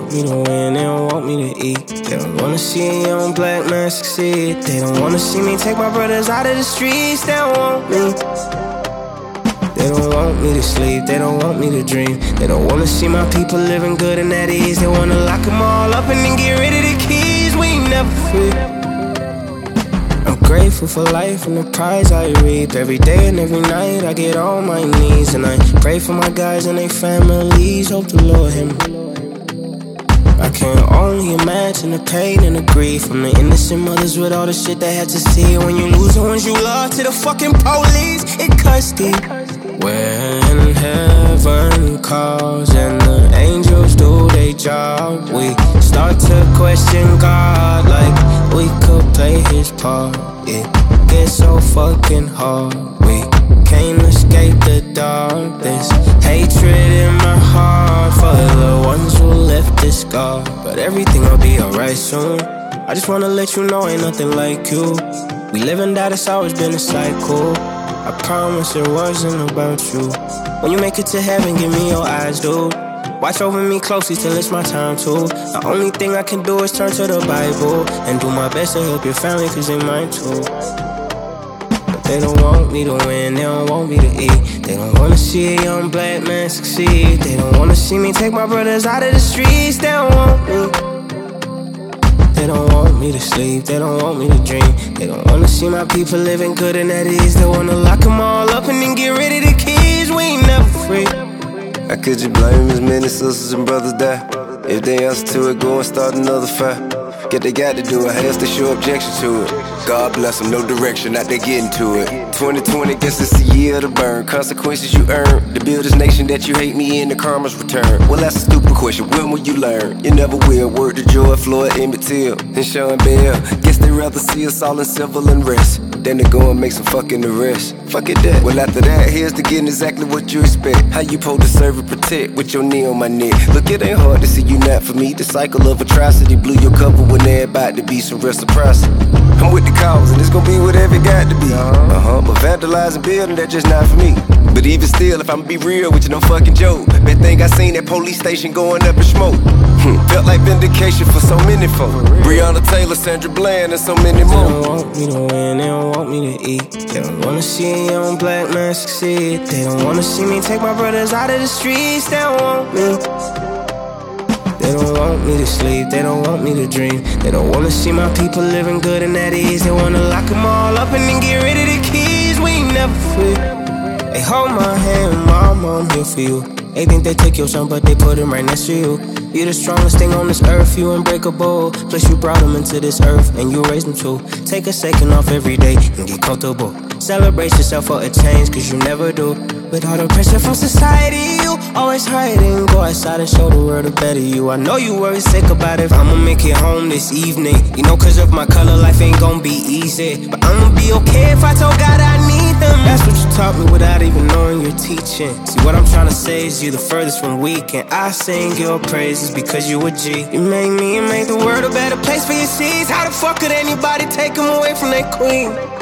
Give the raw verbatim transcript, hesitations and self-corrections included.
want me to win, they don't want me to eat. They don't wanna see a young black man succeed. They don't wanna see me take my brothers out of the streets. They don't want me. They don't want me to sleep, they don't want me to dream. They don't wanna see my people living good and at ease. They wanna lock them all up and then get rid of the keys. We ain't never free. I'm grateful for life and the prize I reap. Every day and every night I get on my knees, and I pray for my guys and their families. Hope the Lord hear me. I can only imagine the pain and the grief from the innocent mothers with all the shit they had to see. When you lose the ones you love to the fucking police, it cuts deep. When heaven calls and the angels do their job, we start to question God like we could play his part. It gets so fucking hard, we can't escape the dark. There's hatred in my heart for the ones who left this scar. But everything will be alright soon. I just wanna let you know ain't nothing like you. We live and die, it's always been a cycle. I promise it wasn't about you. When you make it to heaven, give me your eyes, dude. Watch over me closely till it's my time to. The only thing I can do is turn to the Bible and do my best to help your family, cause they mine too. But they don't want me to win, they don't want me to eat. They don't wanna see a young black man succeed. They don't wanna see me take my brothers out of the streets. They don't want me. They don't want me to sleep, they don't want me to dream. They don't wanna see my people living good and at ease. They wanna lock them all up and then get rid of the keys. We ain't never free. How could you blame as many sisters and brothers die? If they answer to it, go and start another fight. Get they got to do it, has to show objection to it. God bless them, no direction, not they getting to it. twenty twenty, guess it's the year to burn. Consequences you earn, to build this nation that you hate me in, the karma's return. Well, that's a stupid question, when will you learn? You never will. Word to Joy, Floyd, Emmett Till, and Sean Bell. Guess they rather see us all in civil unrest than to go and make some fucking arrests. Fuck it that. Well, after that, here's to getting exactly what you expect. How you supposed to serve and protect with your knee on my neck? Look, it ain't hard to see you not for me. The cycle of atrocity blew your cover when there about to be some reciprocity. I'm with the cause, and it's gonna be whatever it got to be. Uh-huh, but vandalizing building, that's just not for me. But even still, if I'ma be real with you, no fucking joke. Best thing I seen that police station going up in smoke. Hmm. Felt like vindication for so many folk. Breonna Taylor, Sandra Bland, and so many more. They don't want me to win, they don't want me to eat. They don't wanna see a young black man succeed. They don't wanna see me take my brothers out of the streets. They don't want me. They don't want me to sleep, they don't want me to dream. They don't wanna see my people living good and at ease. They wanna lock them all up and then get rid of the keys. We ain't never free. They hold my hand, mama, I'm here for you. They think they take your son, but they put him right next to you. You the strongest thing on this earth, you unbreakable. Plus you brought him into this earth, and you raised him too. Take a second off every day and get comfortable. Celebrate yourself for a change, cause you never do. With all the pressure from society, you always hiding. Go outside and show the world a better you. I know you worry sick about if I'ma make it home this evening. You know, cause of my color, life ain't gon' be easy. But I'ma be okay if I told God I need them. That's what you taught me without even knowing you're teaching. See, what I'm trying to say is you the furthest from weak, and I sing your praises because you a G. You make me and make the world a better place for your seeds. How the fuck could anybody take them away from their queen?